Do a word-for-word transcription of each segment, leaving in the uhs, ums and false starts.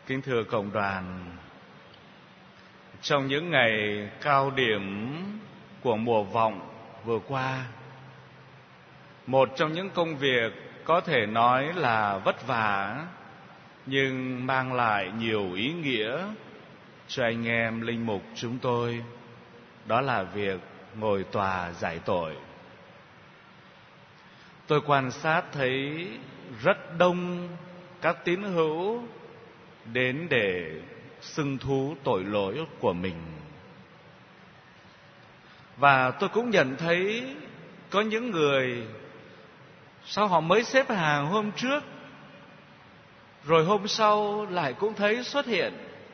Kính thưa cộng đoàn, trong những ngày cao điểm của mùa vọng vừa qua, một trong những công việc có thể nói là vất vả nhưng mang lại nhiều ý nghĩa cho anh em linh mục chúng tôi, đó là việc ngồi tòa giải tội. Tôi quan sát thấy rất đông các tín hữu đến để xưng thú tội lỗi của mình. Và tôi cũng nhận thấy có những người sao họ mới xếp hàng hôm trước, rồi hôm sau lại cũng thấy xuất hiện.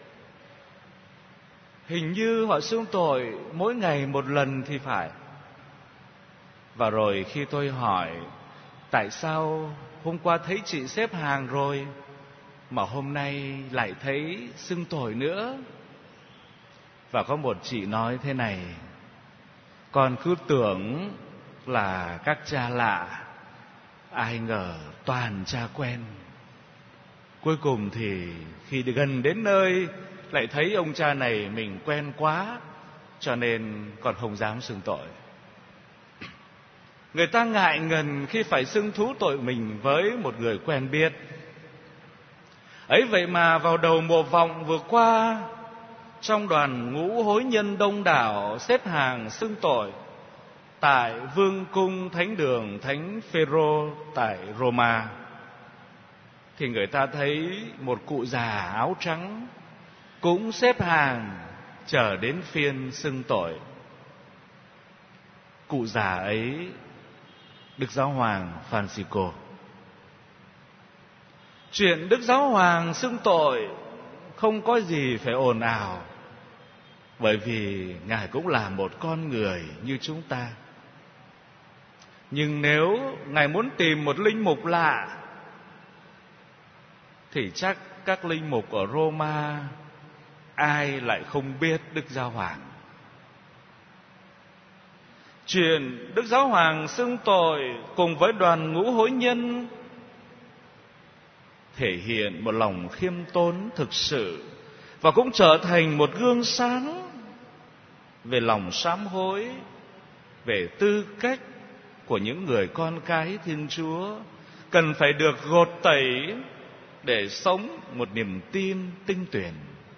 Hình như họ xưng tội mỗi ngày một lần thì phải. Và rồi khi tôi hỏi tại sao hôm qua thấy chị xếp hàng rồi mà hôm nay lại thấy xưng tội nữa, và có một chị nói thế này: con cứ tưởng là các cha lạ, ai ngờ toàn cha quen. Cuối cùng thì khi gần đến nơi lại thấy ông cha này mình quen quá, cho nên còn không dám xưng tội. Người ta ngại ngần khi phải xưng thú tội mình với một người quen biết. Ấy vậy mà vào đầu mùa vọng vừa qua, trong đoàn ngũ hối nhân đông đảo xếp hàng xưng tội tại Vương cung Thánh đường Thánh Phêrô tại Roma, thì người ta thấy một cụ già áo trắng cũng xếp hàng chờ đến phiên xưng tội. Cụ già ấy Đức Giáo hoàng Francisco. Chuyện Đức Giáo hoàng xưng tội không có gì phải ồn ào, bởi vì Ngài cũng là một con người như chúng ta. Nhưng nếu Ngài muốn tìm một linh mục lạ thì chắc các linh mục ở Roma ai lại không biết Đức Giáo hoàng. Chuyện Đức Giáo hoàng xưng tội cùng với đoàn ngũ hối nhân thể hiện một lòng khiêm tốn thực sự, và cũng trở thành một gương sáng về lòng sám hối, về tư cách của những người con cái Thiên Chúa cần phải được gột tẩy để sống một niềm tin tinh tuyền.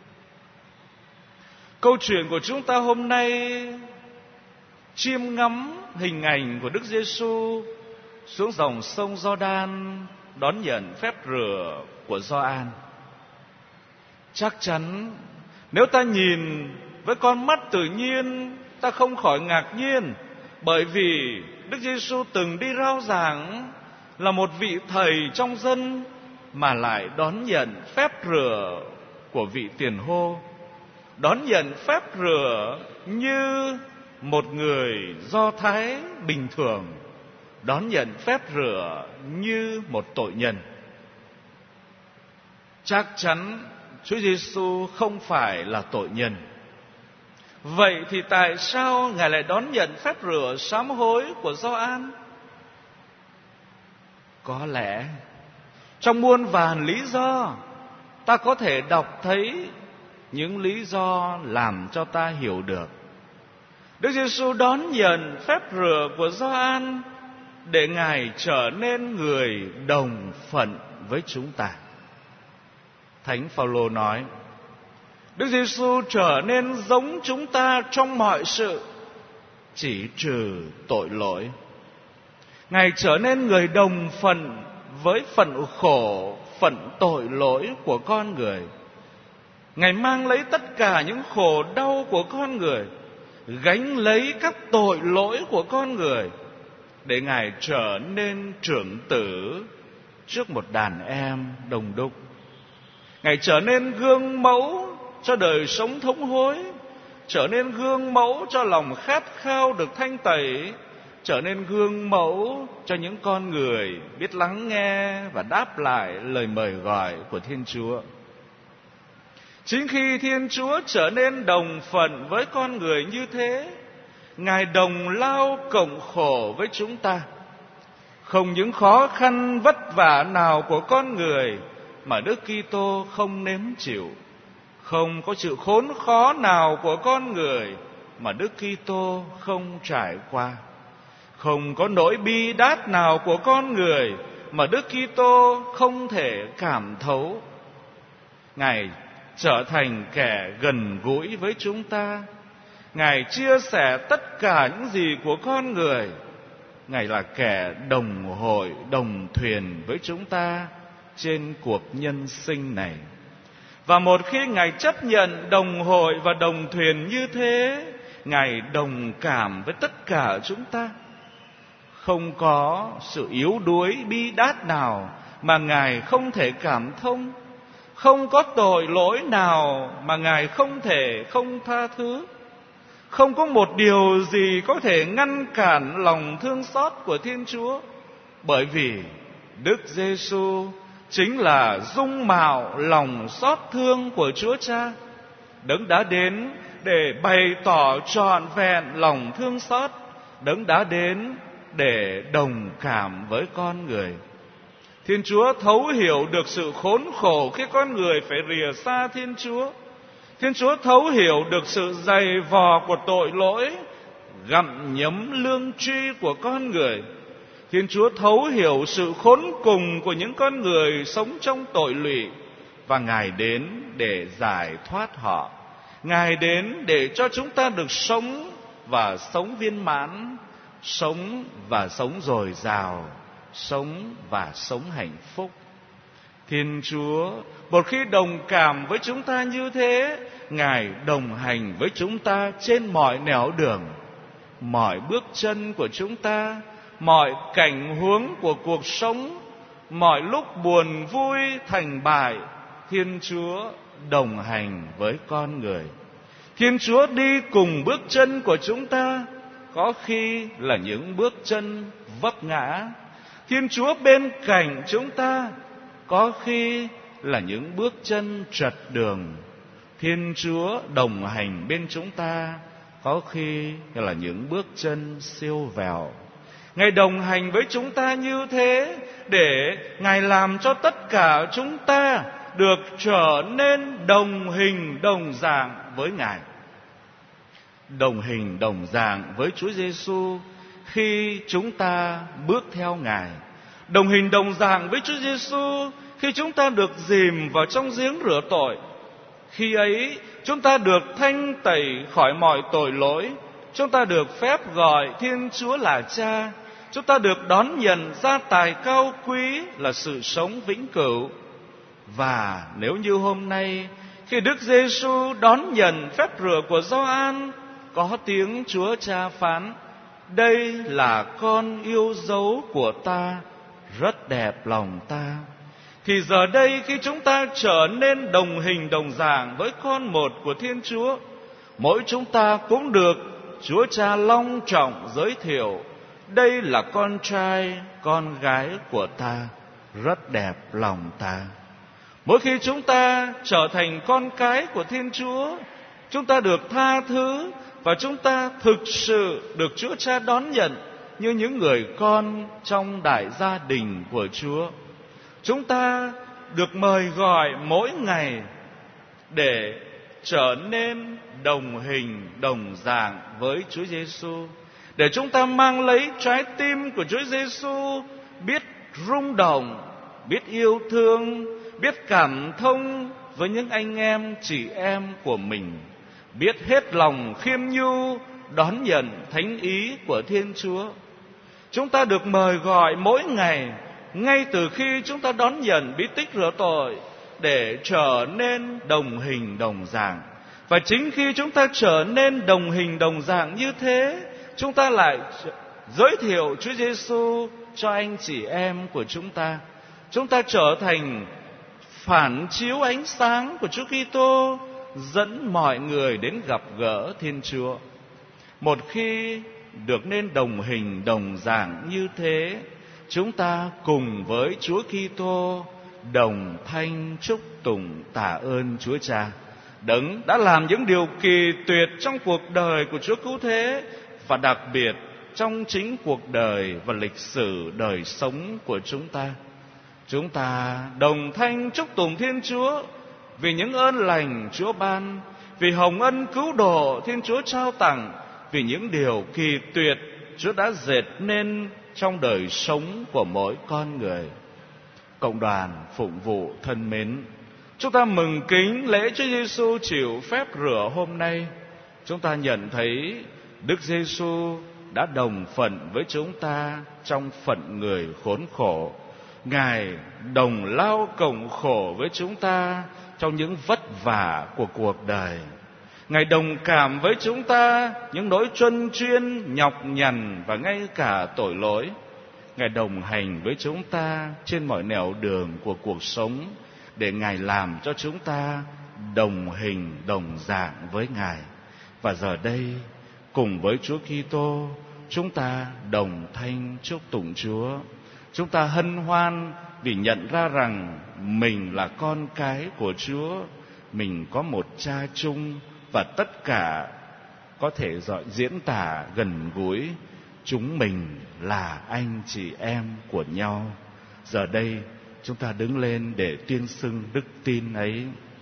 Câu chuyện của chúng ta hôm nay chiêm ngắm hình ảnh của Đức Giêsu xuống dòng sông Giođan đón nhận phép rửa của Gioan. Chắc chắn nếu ta nhìn với con mắt tự nhiên, ta không khỏi ngạc nhiên, bởi vì Đức Giêsu từng đi rao giảng là một vị thầy trong dân mà lại đón nhận phép rửa của vị tiền hô, đón nhận phép rửa như một người Do Thái bình thường, đón nhận phép rửa như một tội nhân. Chắc chắn Chúa Giêsu không phải là tội nhân. Vậy thì tại sao Ngài lại đón nhận phép rửa sám hối của Gioan? Có lẽ trong muôn vàn lý do, ta có thể đọc thấy những lý do làm cho ta hiểu được Đức Giêsu đón nhận phép rửa của Gioan để Ngài trở nên người đồng phận với chúng ta. Thánh Phaolô nói: Đức Giêsu trở nên giống chúng ta trong mọi sự, chỉ trừ tội lỗi. Ngài trở nên người đồng phận với phận khổ, phận tội lỗi của con người. Ngài mang lấy tất cả những khổ đau của con người, gánh lấy các tội lỗi của con người, để Ngài trở nên trưởng tử trước một đàn em đồng đúc. Ngài trở nên gương mẫu cho đời sống thống hối, trở nên gương mẫu cho lòng khát khao được thanh tẩy, trở nên gương mẫu cho những con người biết lắng nghe và đáp lại lời mời gọi của Thiên Chúa. Chính khi Thiên Chúa trở nên đồng phận với con người như thế, Ngài đồng lao cộng khổ với chúng ta. Không những khó khăn vất vả nào của con người mà Đức Kitô không nếm chịu. Không có sự khốn khó nào của con người mà Đức Kitô không trải qua. Không có nỗi bi đát nào của con người mà Đức Kitô không thể cảm thấu. Ngài trở thành kẻ gần gũi với chúng ta. Ngài chia sẻ tất cả những gì của con người. Ngài là kẻ đồng hội, đồng thuyền với chúng ta trên cuộc nhân sinh này. Và một khi Ngài chấp nhận đồng hội và đồng thuyền như thế, Ngài đồng cảm với tất cả chúng ta. Không có sự yếu đuối bi đát nào mà Ngài không thể cảm thông. Không có tội lỗi nào mà Ngài không thể không tha thứ. Không có một điều gì có thể ngăn cản lòng thương xót của Thiên Chúa. Bởi vì Đức Giêsu chính là dung mạo lòng xót thương của Chúa Cha, Đấng đã đến để bày tỏ trọn vẹn lòng thương xót, Đấng đã đến để đồng cảm với con người. Thiên Chúa thấu hiểu được sự khốn khổ khi con người phải rìa xa Thiên Chúa. Thiên Chúa thấu hiểu được sự dày vò của tội lỗi, gặm nhấm lương tri của con người. Thiên Chúa thấu hiểu sự khốn cùng của những con người sống trong tội lụy, và Ngài đến để giải thoát họ. Ngài đến để cho chúng ta được sống và sống viên mãn, sống và sống dồi dào, sống và sống hạnh phúc. Thiên Chúa một khi đồng cảm với chúng ta như thế, Ngài đồng hành với chúng ta trên mọi nẻo đường, mọi bước chân của chúng ta, mọi cảnh huống của cuộc sống, mọi lúc buồn vui thành bại. Thiên Chúa đồng hành với con người. Thiên Chúa đi cùng bước chân của chúng ta, có khi là những bước chân vấp ngã. Thiên Chúa bên cạnh chúng ta, có khi là những bước chân trật đường. Thiên Chúa đồng hành bên chúng ta, có khi là những bước chân siêu vẹo. Ngài đồng hành với chúng ta như thế để Ngài làm cho tất cả chúng ta được trở nên đồng hình đồng dạng với Ngài. Đồng hình đồng dạng với Chúa Giêsu khi chúng ta bước theo Ngài. Đồng hình đồng dạng với Chúa Giêsu khi chúng ta được dìm vào trong giếng rửa tội. Khi ấy chúng ta được thanh tẩy khỏi mọi tội lỗi. Chúng ta được phép gọi Thiên Chúa là Cha. Chúng ta được đón nhận gia tài cao quý là sự sống vĩnh cửu. Và nếu như hôm nay khi Đức Giêsu đón nhận phép rửa của Gioan, có tiếng Chúa Cha phán: đây là con yêu dấu của ta, rất đẹp lòng ta. Thì giờ đây khi chúng ta trở nên đồng hình đồng dạng với con một của Thiên Chúa, mỗi chúng ta cũng được Chúa Cha long trọng giới thiệu: đây là con trai, con gái của ta, rất đẹp lòng ta. Mỗi khi chúng ta trở thành con cái của Thiên Chúa, chúng ta được tha thứ và chúng ta thực sự được Chúa Cha đón nhận như những người con trong đại gia đình của Chúa. Chúng ta được mời gọi mỗi ngày để trở nên đồng hình đồng dạng với Chúa Giêsu, để chúng ta mang lấy trái tim của Chúa Giêsu, biết rung động, biết yêu thương, biết cảm thông với những anh em chị em của mình, biết hết lòng khiêm nhu đón nhận thánh ý của Thiên Chúa. Chúng ta được mời gọi mỗi ngày, ngay từ khi chúng ta đón nhận bí tích rửa tội, để trở nên đồng hình đồng dạng. Và chính khi chúng ta trở nên đồng hình đồng dạng như thế, chúng ta lại giới thiệu Chúa Giêsu cho anh chị em của chúng ta. Chúng ta trở thành phản chiếu ánh sáng của Chúa Kitô, dẫn mọi người đến gặp gỡ Thiên Chúa. Một khi được nên đồng hình đồng dạng như thế, chúng ta cùng với Chúa Kitô đồng thanh chúc tụng tạ ơn Chúa Cha, Đấng đã làm những điều kỳ tuyệt trong cuộc đời của Chúa Cứu Thế, và đặc biệt trong chính cuộc đời và lịch sử đời sống của chúng ta. Chúng ta đồng thanh chúc tụng Thiên Chúa vì những ơn lành Chúa ban, vì hồng ân cứu độ Thiên Chúa trao tặng, vì những điều kỳ tuyệt Chúa đã dệt nên trong đời sống của mỗi con người. Cộng đoàn phụng vụ thân mến, chúng ta mừng kính lễ Chúa Giêsu chịu phép rửa hôm nay. Chúng ta nhận thấy Đức Giêsu đã đồng phận với chúng ta trong phận người khốn khổ. Ngài đồng lao cộng khổ với chúng ta trong những vất vả của cuộc đời. Ngài đồng cảm với chúng ta những nỗi truân chuyên, nhọc nhằn và ngay cả tội lỗi. Ngài đồng hành với chúng ta trên mọi nẻo đường của cuộc sống để Ngài làm cho chúng ta đồng hình, đồng dạng với Ngài. Và giờ đây, cùng với Chúa Kitô, chúng ta đồng thanh chúc tụng Chúa. Chúng ta hân hoan vì nhận ra rằng mình là con cái của Chúa, mình có một cha chung, và tất cả có thể diễn tả gần gũi, chúng mình là anh chị em của nhau. Giờ đây chúng ta đứng lên để tuyên xưng đức tin ấy.